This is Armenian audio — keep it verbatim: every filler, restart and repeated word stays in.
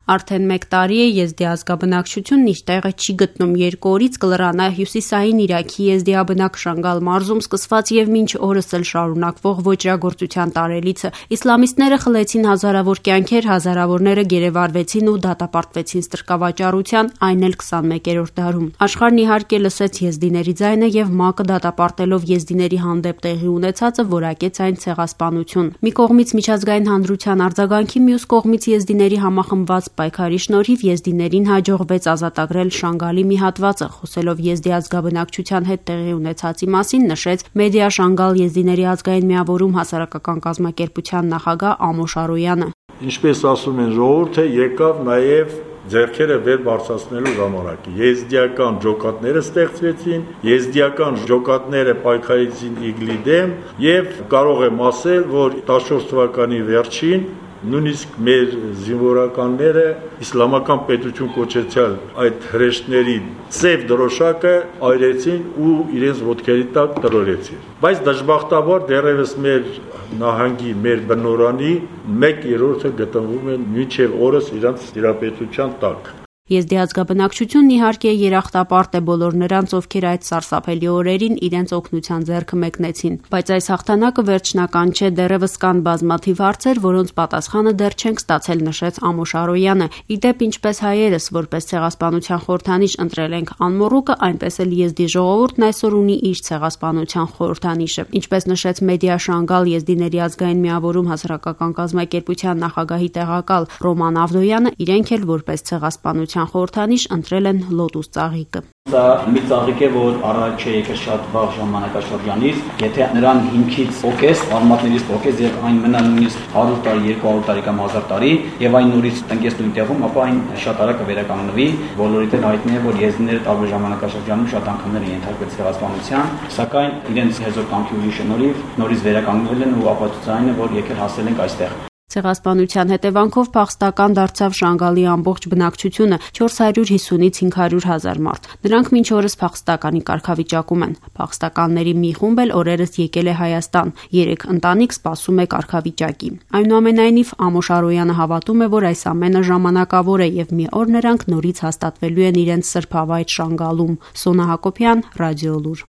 Արդեն մեկ տարի է Եզդի ազգաբնակչությունն իր տեղը չի գտնում երկու օրից կլռանա հյուսիսային Իրաքի եզդիաբնակ Շանգալ մարզում սկսված եւ մինչ օրս էլ շարունակվող ոճրագործության տարելիցը։ Իսլամիստները խլեցին հազարավոր կյանքեր, հազարավորները գերեվարվեցին ու դատապարտվեցին ստրկավաճառության, այն էլ քսանմեկերորդ դարում։ Աշխարհն իհարկե լսեց եզդիների ձայնը եւ ՄԱԿ-ը դատապարտելով եզդիների հանդեպ տեղի ունեցածը որակեց այն ցեղասպանություն։ Մի կողմից միջազգային հանրության արձագանքի, մյուս կողմից եզդիների համախմբված պայքարի շնորհիվ եզդիներին հաջողվեց ազատագրել Շանգալի մի հատվածը, խոսելով Եզդի ազգաբնակչության հետ տեղի ունեցածի մասին, նշեց Մեդիա Շանգալ եզդիների ազգային միավորում հասարակական կազմակերպության նախագահ Ամոշ Արոյանը։ Ինչպես ասում են ժողովուրդը, եկավ նաև ձեռքերը վեր բարձրացնելու ժամանակը։ Եզդիական ջոկատները ստեղծվեցին, եզդիական ջոկատները պայքարեցին իգլի դեմ եւ կարող եմ ասել, որ տասնչորս թվականի վերջին նույնիսկ մեր զինվորականները իսլամական պետություն կոչեցյալ այդ հրեշտների ծև դրոշակը այրեցին ու իրենց ոտքերի տակ տրորեցին։ Բայց դժբախտաբար դեռևս մեր նահանգի, մեր բնորանի մեկ երրորդը գտնվում են մինչև օրս իրանց տիրապետության տակ։ Եզդի ազգաբնակչությունն իհարկե երախտապարտ է բոլոր նրանց, ովքեր այդ սարսափելի օրերին իրենց օգնության ձեռքը մեկնեցին, բայց այս հաղթանակը վերջնական չէ, դեռևս կան բազմաթիվ հարցեր, որոնց պատասխանը դեռ չենք ստացել, նշեց Ամոշ Արոյանը։ Իդեպ ինչպես հայերս որպես ցեղասպանության խորհրդանիշ ընտրել ենք անմոռուկը, այնպես էլ Եզդի ժողովուրդն այսօր ունի իր ցեղասպանության խորհրդանիշը։ Ինչպես նշեց Մեդիա Շանգալ եզդիների ազգային միավորում հասարակական կազմակերպության նախագահի տեղակալ Ռոման Ավդոյանը, իրենք էլ որպես ցեղասպանության խորհրդանիշ ընտրել են լոտուս ծաղիկը։ Դա մի ծաղիկ է, որ առաջ է եկել շատ վաղ ժամանակաշրջանից, եթե նրան հիմքից փոքես, արմատներից փոքես եւ այն մնա նույնիսկ հարյուր տարի, երկու հարյուր տարի կամ հազար տարի եւ այն նորից տնկես նույն տեղում, ապա այն շատ արագ կվերականգնվի, բոլորիդ էլ հայտնի է, որ եզդիները տարբեր ժամանակաշրջանում շատ անգամներ են ենթարկվել ցեղասպանության, սակայն իրենց հզոր կամքի ուժի շնորհիվ նորից վերականգնվել են ու ապացուցային է, որ եկել հասել ենք այստեղ։ Ցեղասպանության հետևանքով փախստական դարձավ Շանգալի ամբողջ բնակչությունը չորս հարյուր հիսունից հինգ հարյուր հազար մարդ։ Նրանք մինչ օրս փախստականի կարգավիճակում են։ Փախստականների մի խումբ էլ օրերս եկել է Հայաստան։ Երեք ընտանիք սպասում է կարգավիճակի։ Այնուամենայնիվ Ամոշ Արոյանը հավատում է, որ այս ամենը ժամանակավոր է եւ մի օր նրանք նորից հաստատվելու են իրենց սրբավայր Շանգալում։ Սոնա Հակոբյան, Ռադիոլուր։